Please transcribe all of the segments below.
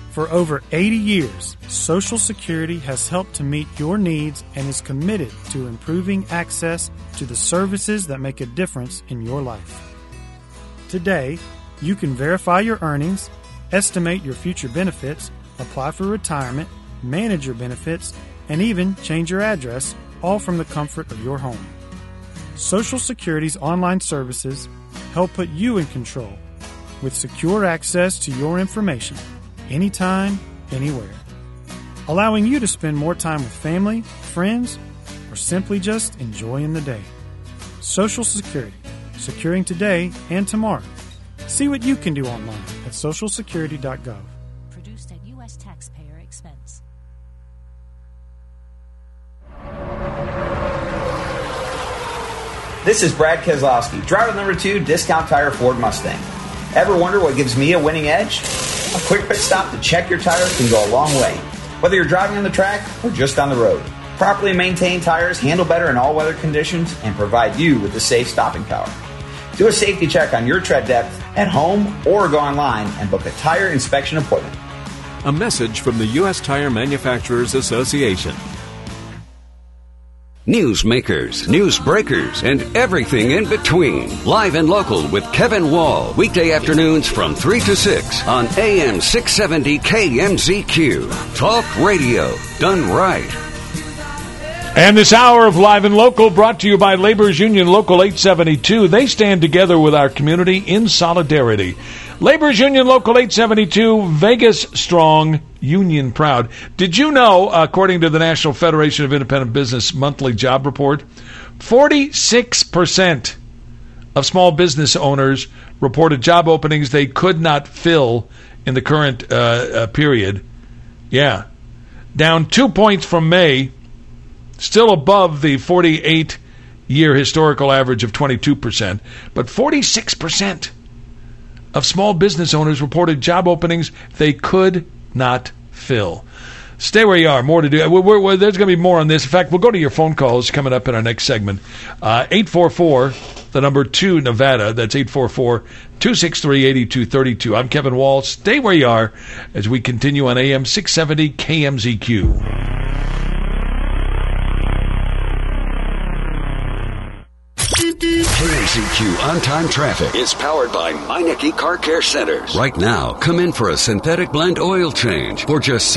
For over 80 years, Social Security has helped to meet your needs and is committed to improving access to the services that make a difference in your life. Today, you can verify your earnings, estimate your future benefits, apply for retirement, manage your benefits, and even change your address, all from the comfort of your home. Social Security's online services help put you in control with secure access to your information anytime, anywhere, allowing you to spend more time with family, friends, or simply just enjoying the day. Social Security, securing today and tomorrow. See what you can do online at socialsecurity.gov. Produced at U.S. taxpayer expense. This is Brad Keselowski, driver number 2, Discount Tire Ford Mustang. Ever wonder what gives me a winning edge? A quick pit stop to check your tires can go a long way. Whether you're driving on the track or just on the road, properly maintained tires handle better in all weather conditions and provide you with the safe stopping power. Do a safety check on your tread depth at home or go online and book a tire inspection appointment. A message from the U.S. Tire Manufacturers Association. Newsmakers, news breakers, and everything in between. Live and local with Kevin Wall. Weekday afternoons from 3 to 6 on AM 670 KMZQ. Talk radio done right. And this hour of Live and Local brought to you by Labor's Union Local 872. They stand together with our community in solidarity. Labor's Union Local 872, Vegas strong, union proud. Did you know, according to the National Federation of Independent Business monthly job report, 46% of small business owners reported job openings they could not fill in the current period. Yeah. Down 2 points from May, still above the 48-year historical average of 22%, but 46% of small business owners reported job openings they could not fill. Stay where you are. More to do. There's going to be more on this. In fact, we'll go to your phone calls coming up in our next segment. 844, the number 2, Nevada. That's 844-263-8232. I'm Kevin Wall. Stay where you are as we continue on AM 670 KMZQ. KMZQ On-Time Traffic is powered by Meineke Car Care Centers. Right now, come in for a synthetic blend oil change for just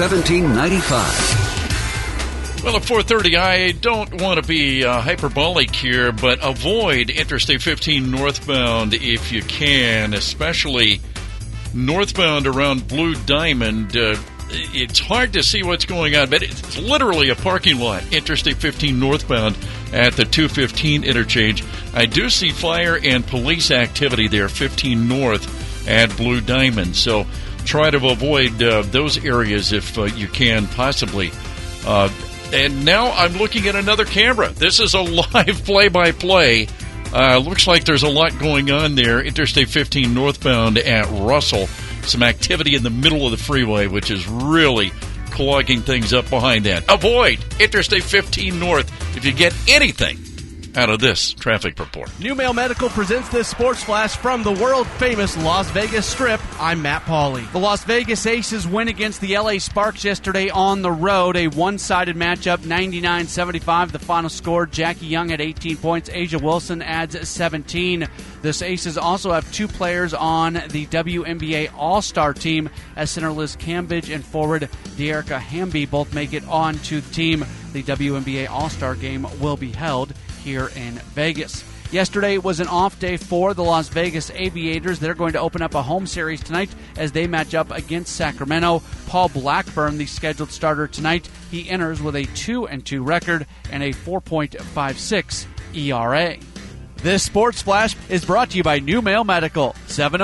$17.95. Well, at 4:30, I don't want to be hyperbolic here, but avoid Interstate 15 northbound if you can, especially northbound around Blue Diamond. It's hard to see what's going on, but it's literally a parking lot, Interstate 15 northbound at the 215 interchange. I do see fire and police activity there, 15 north at Blue Diamond. So try to avoid those areas if you can possibly. And now I'm looking at another camera. This is a live play-by-play. Looks like there's a lot going on there. Interstate 15 northbound at Russell. Some activity in the middle of the freeway, which is really clogging things up behind that. Avoid Interstate 15 north if you get anything out of this traffic report. New Mail Medical presents this sports flash from the world-famous Las Vegas Strip. I'm Matt Pauley. The Las Vegas Aces win against the LA Sparks yesterday on the road. A one-sided matchup, 99-75. The final score, Jackie Young had 18 points. Asia Wilson adds 17. The Aces also have 2 players on the WNBA All-Star team, as center Liz Cambridge and forward Dearica Hamby both make it onto the team. The WNBA All-Star game will be held here in Vegas. Yesterday was an off day for the Las Vegas Aviators. They're going to open up a home series tonight as they match up against Sacramento. Paul Blackburn, the scheduled starter tonight, he enters with a 2-2 record and a 4.56 ERA. This Sports Flash is brought to you by New Mail Medical,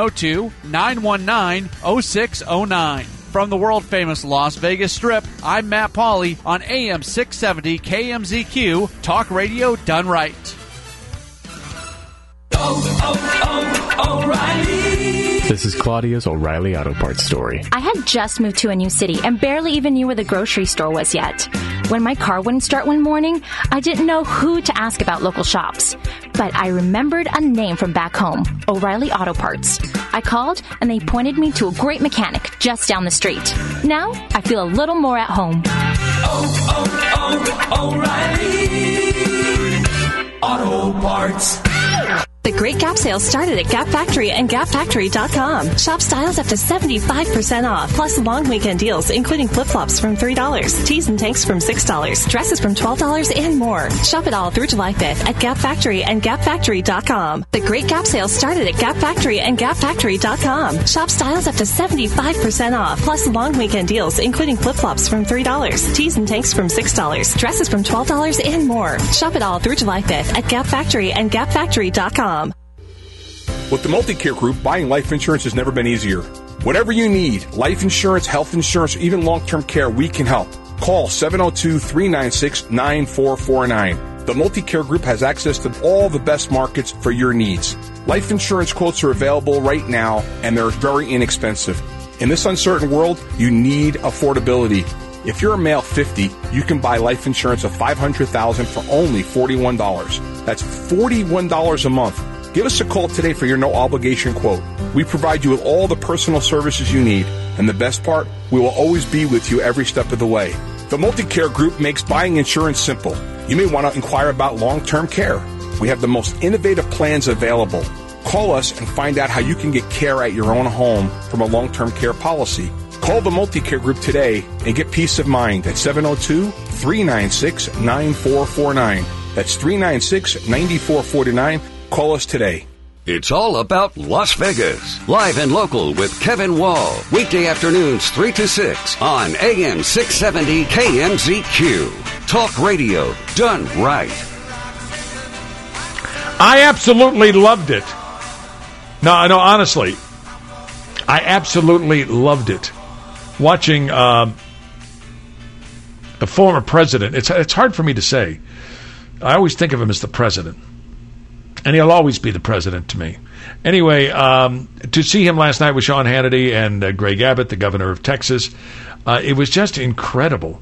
702-919-0609. From the world-famous Las Vegas Strip, I'm Matt Pauley on AM 670 KMZQ, talk radio done right. O'Reilly. The This is Claudia's O'Reilly Auto Parts story. I had just moved to a new city and barely even knew where the grocery store was yet. When my car wouldn't start one morning, I didn't know who to ask about local shops. But I remembered a name from back home, O'Reilly Auto Parts. I called and they pointed me to a great mechanic just down the street. Now I feel a little more at home. O'Reilly Auto Parts. The Great Gap sale started at Gap Factory and GapFactory.com. Shop styles up to 75% off, plus long weekend deals, including flip-flops from $3, tees and tanks from $6, dresses from $12, and more. Shop it all through July 5th at Gap Factory and GapFactory.com. The Great Gap sale started at Gap Factory and GapFactory.com. Shop styles up to 75% off, plus long weekend deals, including flip-flops from $3, tees and tanks from $6, dresses from $12, and more. Shop it all through July 5th at Gap Factory and GapFactory.com. With the Multi-Care Group, buying life insurance has never been easier. Whatever you need, life insurance, health insurance, or even long-term care, we can help. Call 702-396-9449. The Multi-Care Group has access to all the best markets for your needs. Life insurance quotes are available right now, and they're very inexpensive. In this uncertain world, you need affordability. If you're a male 50, you can buy life insurance of $500,000 for only $41. That's $41 a month. Give us a call today for your no-obligation quote. We provide you with all the personal services you need. And the best part, we will always be with you every step of the way. The Multi-Care Group makes buying insurance simple. You may want to inquire about long-term care. We have the most innovative plans available. Call us and find out how you can get care at your own home from a long-term care policy. Call the Multi-Care Group today and get peace of mind at 702-396-9449. That's 396-9449. Call us today. It's all about Las Vegas. Live and local with Kevin Wall. Weekday afternoons 3 to 6 on AM 670 KMZQ. Talk radio done right. I absolutely loved it. No, honestly. I absolutely loved it. Watching a former president. It's hard for me to say. I always think of him as the president. And he'll always be the president to me. Anyway, to see him last night with Sean Hannity and Greg Abbott, the governor of Texas, it was just incredible.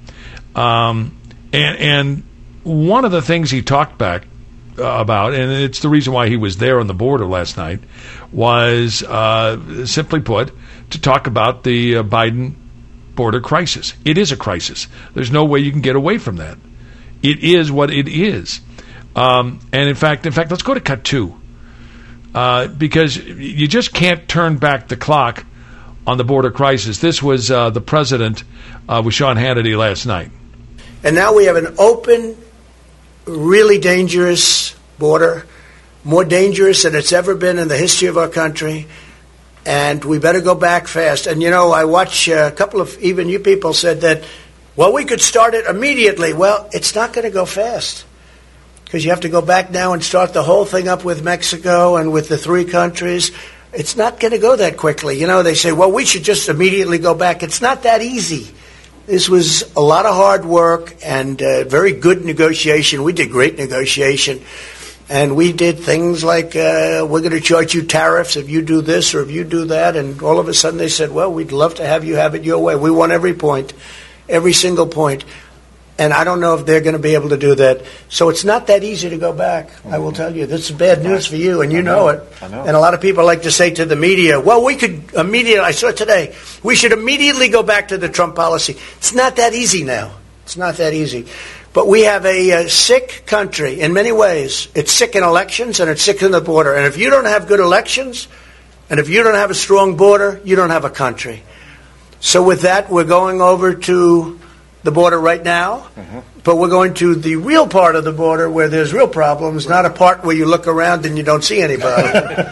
And one of the things he talked back about, and it's the reason why he was there on the border last night, was, simply put, to talk about the Biden border crisis. It is a crisis. There's no way you can get away from that. It is what it is. And in fact, let's go to cut 2, because you just can't turn back the clock on the border crisis. This was the president with Sean Hannity last night. And now we have an open, really dangerous border, more dangerous than it's ever been in the history of our country. And we better go back fast. And, I watch a couple of, even you people said that, well, we could start it immediately. Well, it's not going to go fast. Because you have to go back now and start the whole thing up with Mexico and with the 3 countries. It's not going to go that quickly. They say, well, we should just immediately go back. It's not that easy. This was a lot of hard work and very good negotiation. We did great negotiation. And we did things like, we're going to charge you tariffs if you do this or if you do that. And all of a sudden they said, well, we'd love to have you have it your way. We want every point, every single point. And I don't know if they're going to be able to do that. So it's not that easy to go back, I will tell you. This is bad news for you, and you know it. I know. And a lot of people like to say to the media, well, we could immediately, I saw it today, we should immediately go back to the Trump policy. It's not that easy now. It's not that easy. But we have a sick country in many ways. It's sick in elections, and it's sick in the border. And if you don't have good elections, and if you don't have a strong border, you don't have a country. So with that, we're going over to the border right now, but we're going to the real part of the border where there's real problems, not a part where you look around and you don't see anybody.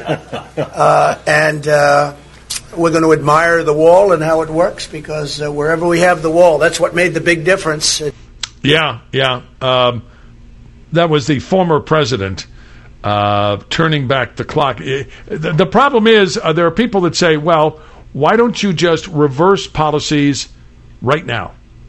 And we're going to admire the wall and how it works, because wherever we have the wall, that's what made the big difference. Yeah. That was the former president turning back the clock. The problem is there are people that say, well, why don't you just reverse policies right now?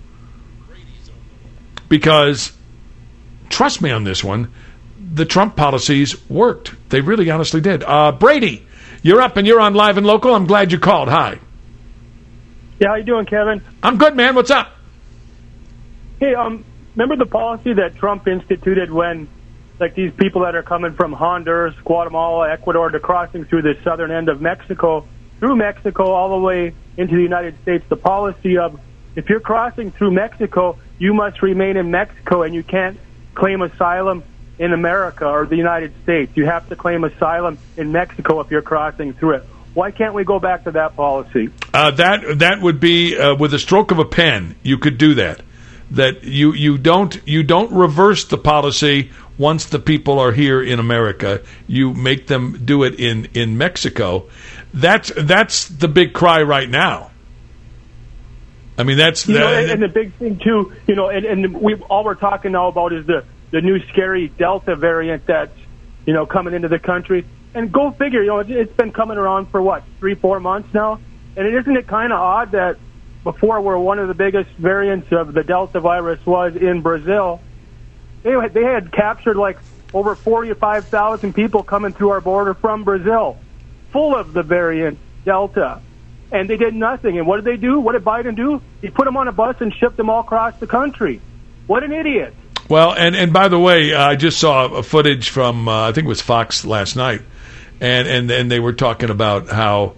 Because, trust me on this one, the Trump policies worked. They really honestly did. Brady, You're up and you're on Live and Local. I'm glad you called. Hi. Yeah, how you doing, Kevin? I'm good, man. What's up? Hey, remember the policy that Trump instituted when, like, these people that are coming from Honduras, Guatemala, Ecuador, they're crossing through the southern end of Mexico, through Mexico all the way into the United States, the policy of if you're crossing through Mexico, you must remain in Mexico and you can't claim asylum in America or the United States. You have to claim asylum in Mexico if you're crossing through it. Why can't we go back to that policy? That would be with a stroke of a pen. You could do that. That you don't reverse the policy once the people are here in America. You make them do it in Mexico. That's the big cry right now. I mean, that's and the big thing too. And all we're talking now about is the new scary Delta variant that's coming into the country. And go figure, it's been coming around for, 3-4 months now? And isn't it kind of odd that before where one of the biggest variants of the Delta virus was in Brazil, they had captured over 45,000 people coming through our border from Brazil, full of the variant Delta. And they did nothing. And what did they do? What did Biden do? He put them on a bus and shipped them all across the country. What an idiot. Well, and by the way, I just saw a footage from, I think it was Fox last night, and they were talking about how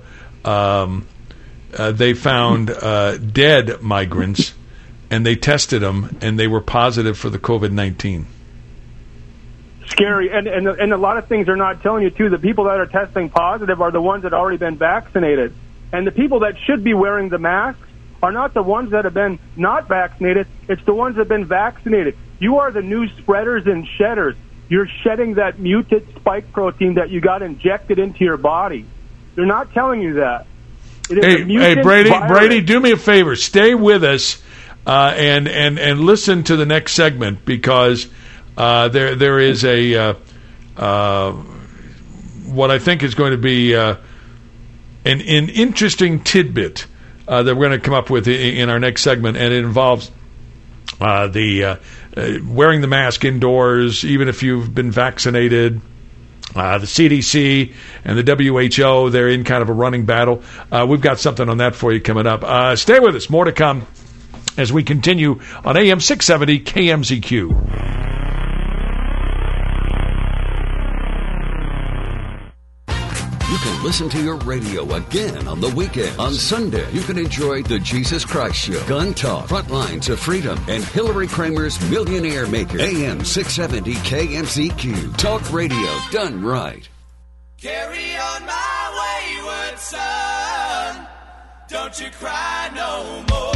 they found dead migrants, and they tested them, and they were positive for the COVID-19. Scary. And a lot of things they're not telling you, too. The people that are testing positive are the ones that have already been vaccinated. And the people that should be wearing the masks are not the ones that have been not vaccinated. It's the ones that have been vaccinated. You are the new spreaders and shedders. You're shedding that mutant spike protein that you got injected into your body. They're not telling you that. Hey, Brady, do me a favor. Stay with us and listen to the next segment, because there is a what I think is going to be an interesting tidbit that we're going to come up with in our next segment, and it involves the wearing the mask indoors, even if you've been vaccinated. The CDC and the WHO, they're in kind of a running battle. We've got something on that for you coming up. Stay with us. More to come as we continue on AM 670 KMZQ. You can listen to your radio again on the weekend. On Sunday, you can enjoy The Jesus Christ Show, Gun Talk, Frontlines of Freedom, and Hillary Kramer's Millionaire Maker. AM 670 KMZQ. Talk radio done right. Carry on my wayward son. Don't you cry no more.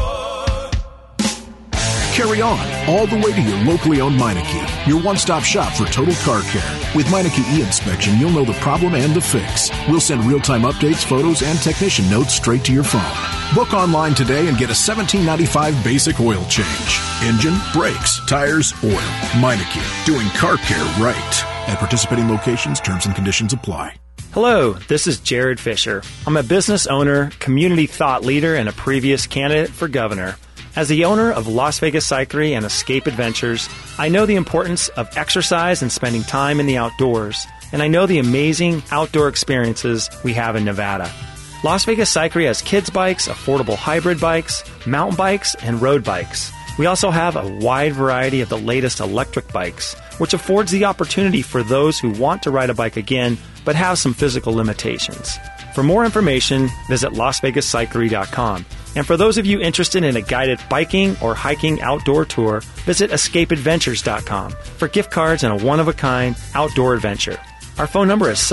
Carry on, all the way to your locally owned Meineke, your one-stop shop for total car care. With Meineke e-inspection, you'll know the problem and the fix. We'll send real-time updates, photos, and technician notes straight to your phone. Book online today and get a $17.95 basic oil change. Engine, brakes, tires, oil. Meineke, doing car care right. At participating locations, terms and conditions apply. Hello, this is Jared Fisher. I'm a business owner, community thought leader, and a previous candidate for governor. As the owner of Las Vegas Cyclery and Escape Adventures, I know the importance of exercise and spending time in the outdoors, and I know the amazing outdoor experiences we have in Nevada. Las Vegas Cyclery has kids bikes, affordable hybrid bikes, mountain bikes, and road bikes. We also have a wide variety of the latest electric bikes, which affords the opportunity for those who want to ride a bike again but have some physical limitations. For more information, visit LasVegasCyclery.com. And for those of you interested in a guided biking or hiking outdoor tour, visit EscapeAdventures.com for gift cards and a one-of-a-kind outdoor adventure. Our phone number is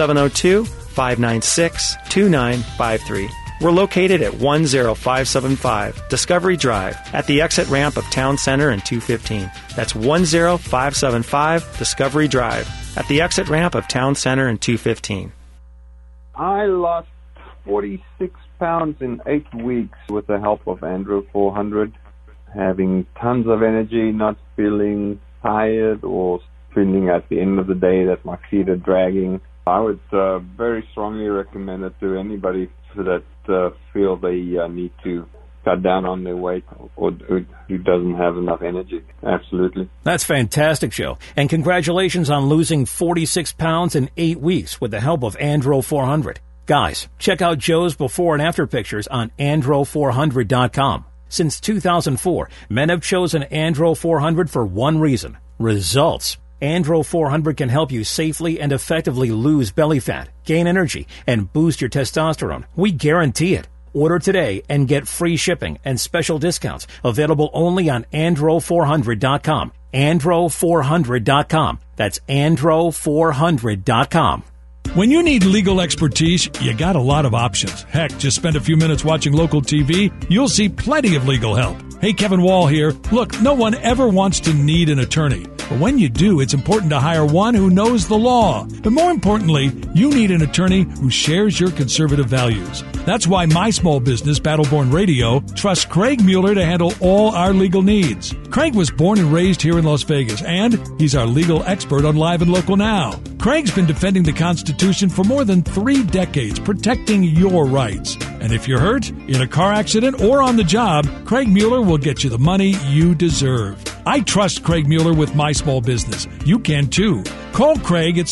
702-596-2953. We're located at 10575 Discovery Drive at the exit ramp of Town Center and 215. That's 10575 Discovery Drive at the exit ramp of Town Center and 215. I lost 46 pounds in 8 weeks with the help of Andro 400, having tons of energy, not feeling tired or feeling at the end of the day that my feet are dragging. I would very strongly recommend it to anybody that feel they need to cut down on their weight or who doesn't have enough energy. Absolutely. That's fantastic, Joe. And congratulations on losing 46 pounds in 8 weeks with the help of Andro 400. Guys, check out Joe's before and after pictures on Andro400.com. Since 2004, men have chosen Andro 400 for one reason: results. Andro 400 can help you safely and effectively lose belly fat, gain energy, and boost your testosterone. We guarantee it. Order today and get free shipping and special discounts available only on Andro400.com. Andro400.com. That's Andro400.com. When you need legal expertise, you got a lot of options. Heck, just spend a few minutes watching local TV. You'll see plenty of legal help. Hey, Kevin Wall here. Look, no one ever wants to need an attorney. But when you do, it's important to hire one who knows the law. But more importantly, you need an attorney who shares your conservative values. That's why my small business, Battleborn Radio, trusts Craig Mueller to handle all our legal needs. Craig was born and raised here in Las Vegas, and he's our legal expert on Live and Local Now. Craig's been defending the Constitution for more than 3 decades, protecting your rights. And if you're hurt, in a car accident, or on the job, Craig Mueller will get you the money you deserve. I trust Craig Mueller with my small business. You can too. Call Craig at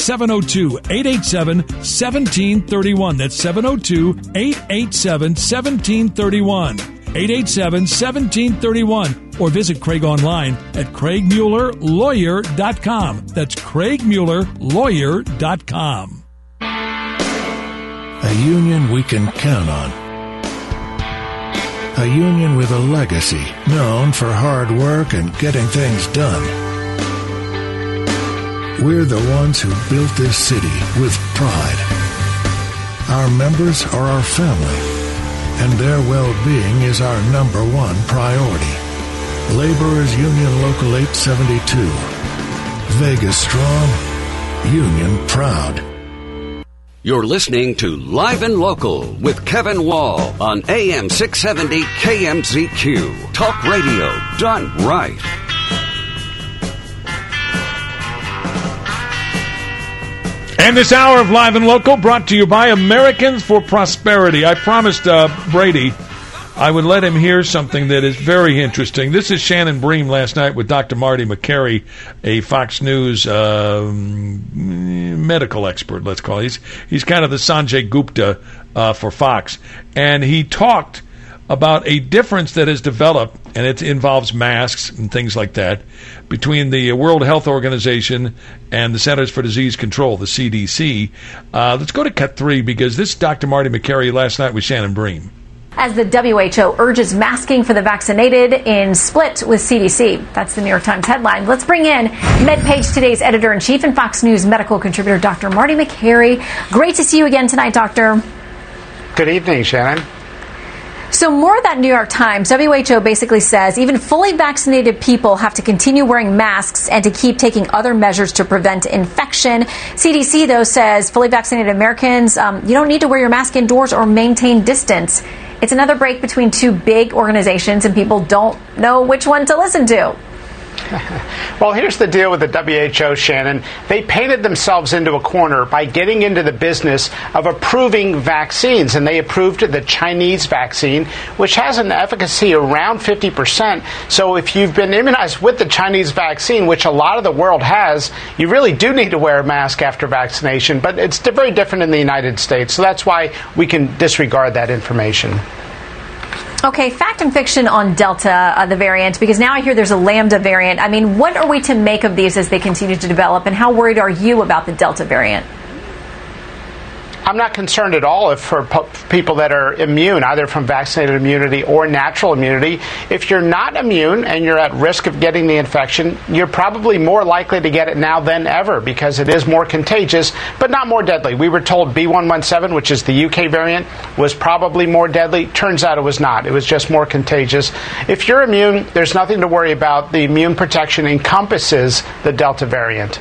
702-887-1731. That's 702-887-1731. 887-1731. Or visit Craig online at CraigMuellerLawyer.com. That's CraigMuellerLawyer.com. A union we can count on. A union with a legacy, known for hard work and getting things done. We're the ones who built this city with pride. Our members are our family, and their well-being is our #1 priority. Laborers Union Local 872. Vegas strong, union proud. You're listening to Live and Local with Kevin Wall on AM 670 KMZQ. Talk radio done right. And this hour of Live and Local brought to you by Americans for Prosperity. I promised Brady I would let him hear something that is very interesting. This is Shannon Bream last night with Dr. Marty McCary, a Fox News medical expert, let's call it. He's kind of the Sanjay Gupta for Fox. And he talked about a difference that has developed, and it involves masks and things like that, between the World Health Organization and the Centers for Disease Control, the CDC. Let's go to cut 3, because this is Dr. Marty McCary last night with Shannon Bream. As the WHO urges masking for the vaccinated in split with CDC. That's the New York Times headline. Let's bring in MedPage Today's editor-in-chief and Fox News medical contributor, Dr. Marty McCary. Great to see you again tonight, Doctor. Good evening, Shannon. So more of that New York Times. WHO basically says even fully vaccinated people have to continue wearing masks and to keep taking other measures to prevent infection. CDC, though, says fully vaccinated Americans, you don't need to wear your mask indoors or maintain distance. It's another break between two big organizations, and people don't know which one to listen to. Well, here's the deal with the WHO, Shannon. They painted themselves into a corner by getting into the business of approving vaccines, and they approved the Chinese vaccine, which has an efficacy around 50%. So if you've been immunized with the Chinese vaccine, which a lot of the world has, you really do need to wear a mask after vaccination, but it's very different in the United States. So that's why we can disregard that information. Okay, fact and fiction on Delta, the variant, because now I hear there's a Lambda variant. I mean, what are we to make of these as they continue to develop, and how worried are you about the Delta variant? I'm not concerned at all if for people that are immune, either from vaccinated immunity or natural immunity. If you're not immune and you're at risk of getting the infection, you're probably more likely to get it now than ever because it is more contagious, but not more deadly. We were told B117, which is the UK variant, was probably more deadly. Turns out it was not. It was just more contagious. If you're immune, there's nothing to worry about. The immune protection encompasses the Delta variant.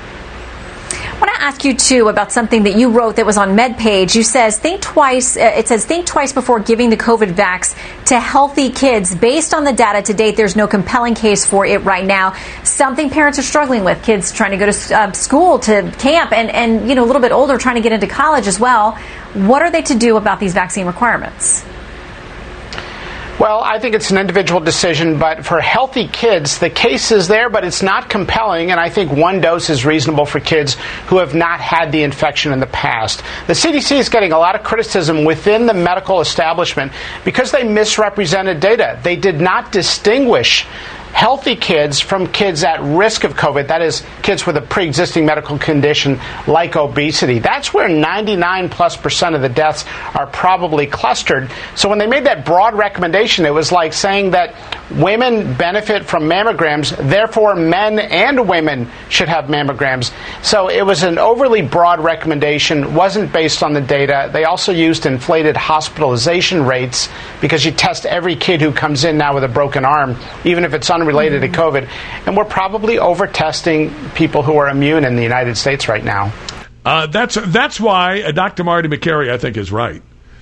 I want to ask you, too, about something that you wrote that was on MedPage. You says, think twice before giving the COVID vax to healthy kids. Based on the data to date, there's no compelling case for it right now. Something parents are struggling with, kids trying to go to school, to camp, and a little bit older trying to get into college as well. What are they to do about these vaccine requirements? Well, I think it's an individual decision, but for healthy kids, the case is there, but it's not compelling, and I think one dose is reasonable for kids who have not had the infection in the past. The CDC is getting a lot of criticism within the medical establishment because they misrepresented data. They did not distinguish healthy kids from kids at risk of COVID, that is, kids with a pre-existing medical condition like obesity. That's where 99+% of the deaths are probably clustered. So when they made that broad recommendation, it was like saying that women benefit from mammograms, therefore men and women should have mammograms. So it was an overly broad recommendation, wasn't based on the data. They also used inflated hospitalization rates because you test every kid who comes in now with a broken arm, even if it's unrelated to COVID. And we're probably over-testing people who are immune in the United States right now. That's why Dr. Marty Makary, I think, is right.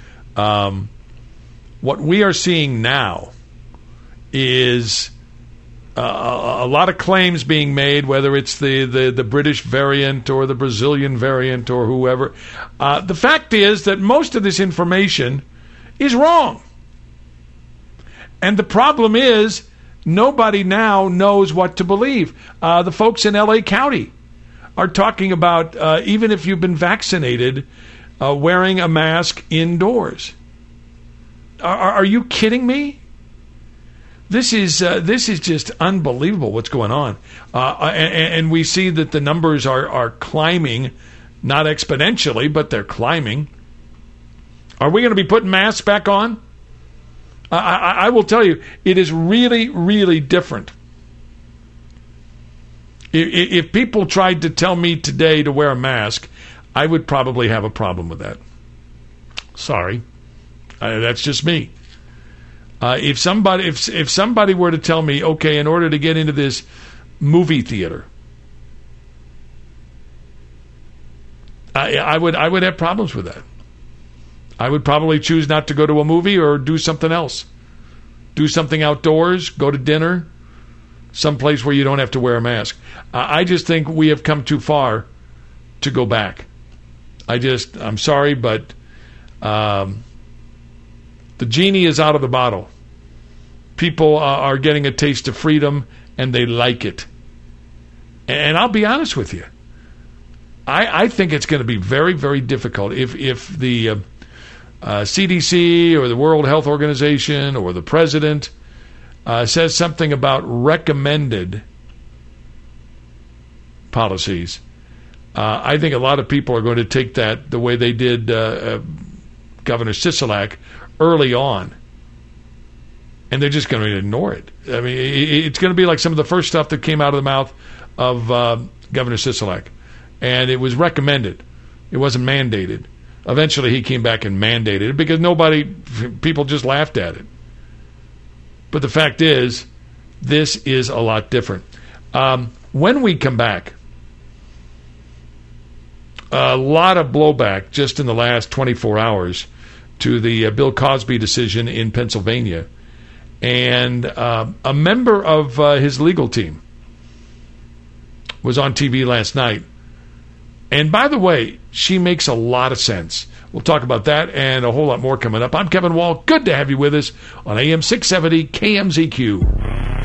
What we are seeing now is a lot of claims being made, whether it's the British variant or the Brazilian variant or whoever. The fact is that most of this information is wrong. And the problem is nobody now knows what to believe. The folks in L.A. County are talking about, even if you've been vaccinated, wearing a mask indoors. Are you kidding me? This is just unbelievable what's going on. And we see that the numbers are climbing, not exponentially, but they're climbing. Are we going to be putting masks back on? I will tell you, it is really, really different. If people tried to tell me today to wear a mask, I would probably have a problem with that. Sorry. That's just me. If somebody were to tell me, okay, in order to get into this movie theater, I would have problems with that. I would probably choose not to go to a movie or do something else. Do something outdoors, go to dinner, someplace where you don't have to wear a mask. I just think we have come too far to go back. I'm sorry, but the genie is out of the bottle. People are getting a taste of freedom, and they like it. And I'll be honest with you. I think it's going to be very, very difficult if the CDC or the World Health Organization or the president says something about recommended policies. I think a lot of people are going to take that the way they did Governor Sisolak early on, and they're just going to ignore it. I mean, it's going to be like some of the first stuff that came out of the mouth of Governor Sisolak, and it was recommended. It wasn't mandated. Eventually, he came back and mandated it because people just laughed at it. But the fact is, this is a lot different. When we come back, a lot of blowback just in the last 24 hours to the Bill Cosby decision in Pennsylvania. And a member of his legal team was on TV last night. And by the way, she makes a lot of sense. We'll talk about that and a whole lot more coming up. I'm Kevin Wall. Good to have you with us on AM 670 KMZQ.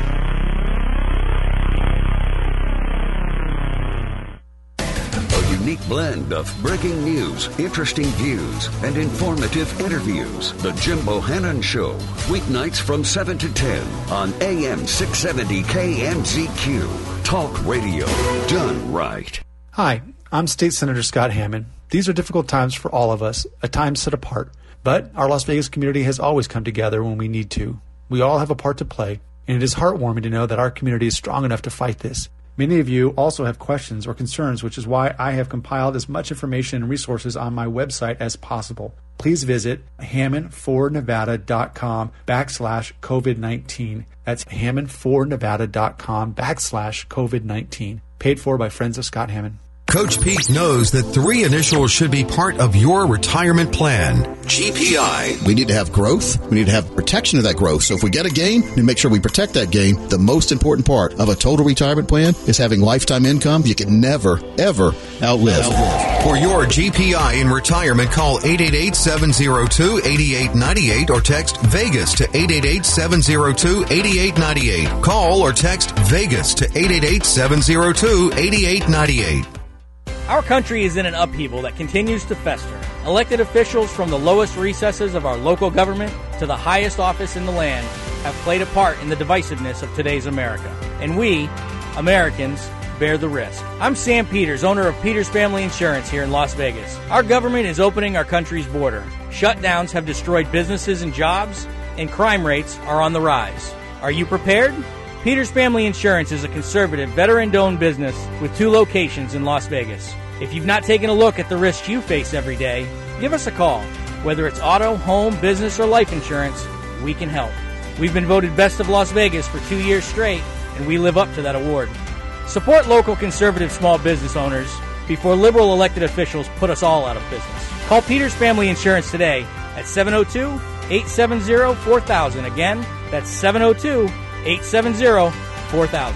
Unique blend of breaking news, interesting views, and informative interviews. The Jim Bohannon Show. Weeknights from 7 to 10 on AM 670 KMZQ. Talk radio done right. Hi, I'm State Senator Scott Hammond. These are difficult times for all of us, a time set apart. But our Las Vegas community has always come together when we need to. We all have a part to play, and it is heartwarming to know that our community is strong enough to fight this. Many of you also have questions or concerns, which is why I have compiled as much information and resources on my website as possible. Please visit hammond4nevada.com/COVID-19. That's hammond4nevada.com/COVID-19. Paid for by Friends of Scott Hammond. Coach Pete knows that 3 initials should be part of your retirement plan. GPI. We need to have growth. We need to have protection of that growth. So if we get a gain, we need to make sure we protect that gain. The most important part of a total retirement plan is having lifetime income you can never, ever outlive. For your GPI in retirement, call 888-702-8898 or text VEGAS to 888-702-8898. Call or text VEGAS to 888-702-8898. Our country is in an upheaval that continues to fester. Elected officials from the lowest recesses of our local government to the highest office in the land have played a part in the divisiveness of today's America. And we, Americans, bear the risk. I'm Sam Peters, owner of Peters Family Insurance here in Las Vegas. Our government is opening our country's border. Shutdowns have destroyed businesses and jobs, and crime rates are on the rise. Are you prepared? Peters Family Insurance is a conservative, veteran-owned business with 2 locations in Las Vegas. If you've not taken a look at the risks you face every day, give us a call. Whether it's auto, home, business, or life insurance, we can help. We've been voted Best of Las Vegas for 2 years straight, and we live up to that award. Support local conservative small business owners before liberal elected officials put us all out of business. Call Peters Family Insurance today at 702-870-4000. Again, that's 702-870-4000.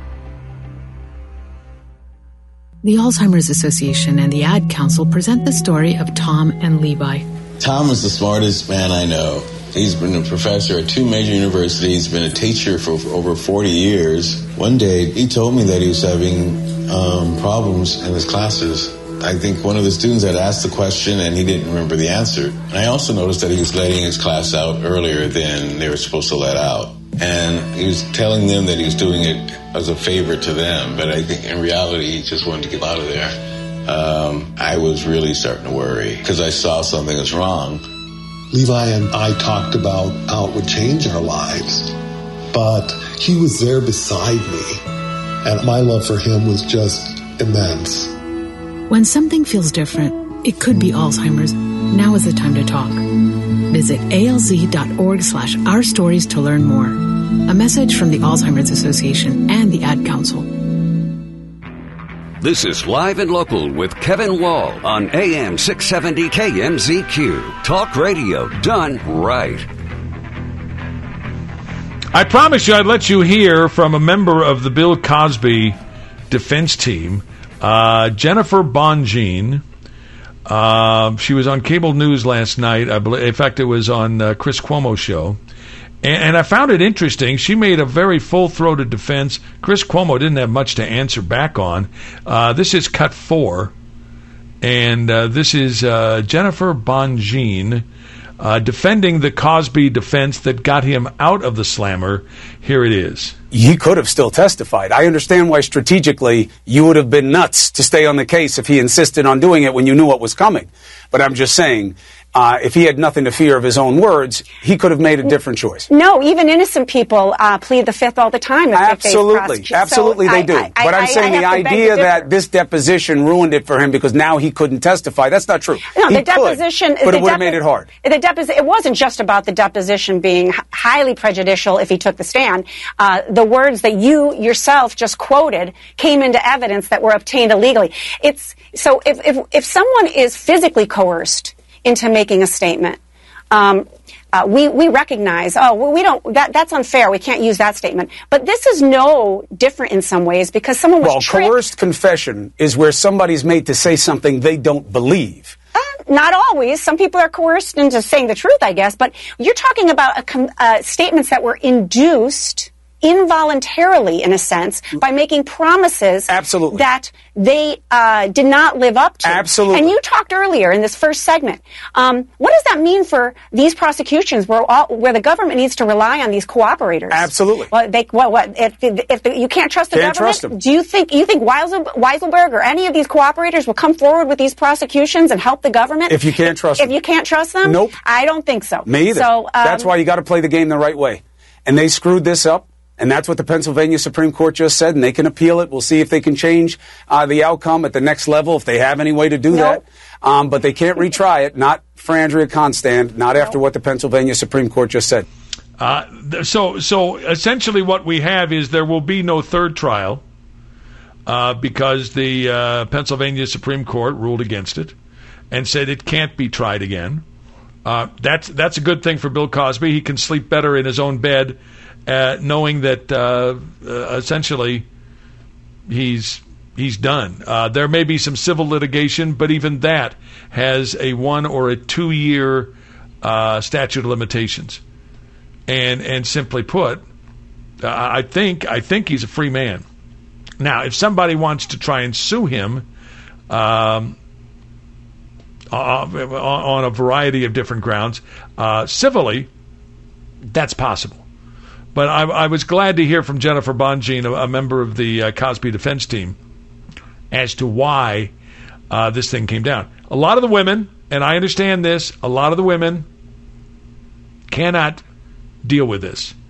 The Alzheimer's Association and the Ad Council present the story of Tom and Levi. Tom is the smartest man I know. He's been a professor at 2 major universities, been a teacher for over 40 years. One day, he told me that he was having problems in his classes. I think one of the students had asked the question and he didn't remember the answer. And I also noticed that he was letting his class out earlier than they were supposed to let out. And he was telling them that he was doing it as a favor to them, but I think in reality he just wanted to get out of there. I was really starting to worry because I saw something was wrong. Levi and I talked about how it would change our lives, but he was there beside me, and my love for him was just immense. When something feels different, it could be Alzheimer's. Now is the time to talk. Visit alz.org/ourstories to learn more. A message from the Alzheimer's Association and the Ad Council. This is Live and Local with Kevin Wall on AM 670 KMZQ. Talk radio done right. I promised you I'd let you hear from a member of the Bill Cosby defense team, Jennifer Bongine. She was on cable news last night. I believe, in fact, it was on Chris Cuomo's show. And I found it interesting. She made a very full-throated defense. Chris Cuomo didn't have much to answer back on. This is cut 4. And this is Jennifer Bongine defending the Cosby defense that got him out of the slammer. Here it is. He could have still testified. I understand why strategically you would have been nuts to stay on the case if he insisted on doing it when you knew what was coming. But I'm just saying, if he had nothing to fear of his own words, he could have made a different choice. No, even innocent people plead the fifth all the time. Absolutely. Absolutely they do. But I'm saying the idea that this deposition ruined it for him because now he couldn't testify, that's not true. No, the deposition... But it would have made it hard. It wasn't just about the deposition being highly prejudicial if he took the stand. The words that you yourself just quoted came into evidence that were obtained illegally. So if someone is physically coerced into making a statement, we recognize, that's unfair. We can't use that statement. But this is no different in some ways because someone was tricked. Coerced confession is where somebody's made to say something they don't believe. Not always. Some people are coerced into saying the truth, I guess. But you're talking about statements that were induced involuntarily, in a sense, by making promises that they did not live up to. Absolutely. And you talked earlier in this first segment. What does that mean for these prosecutions where the government needs to rely on these cooperators? Absolutely. Well, if you can't trust the government, trust them. do you think Weiselberg or any of these cooperators will come forward with these prosecutions and help the government? If you can't trust them. If you can't trust them? Nope. I don't think so. Me either. So, that's why you got to play the game the right way. And they screwed this up. And that's what the Pennsylvania Supreme Court just said, and they can appeal it. We'll see if they can change the outcome at the next level, if they have any way to do that. But they can't retry it, not for Andrea Constand, not after what the Pennsylvania Supreme Court just said. So essentially what we have is there will be no third trial. because the Pennsylvania Supreme Court ruled against it and said it can't be tried again. That's a good thing for Bill Cosby. He can sleep better in his own bed, knowing that essentially he's done. There may be some civil litigation, but even that has a 1 or a 2 year statute of limitations. And simply put, I think he's a free man. Now, if somebody wants to try and sue him on a variety of different grounds, civilly, that's possible. But I was glad to hear from Jennifer Bonjean, a member of the Cosby defense team, as to why this thing came down. A lot of the women, and I understand this, a lot of the women cannot deal with this.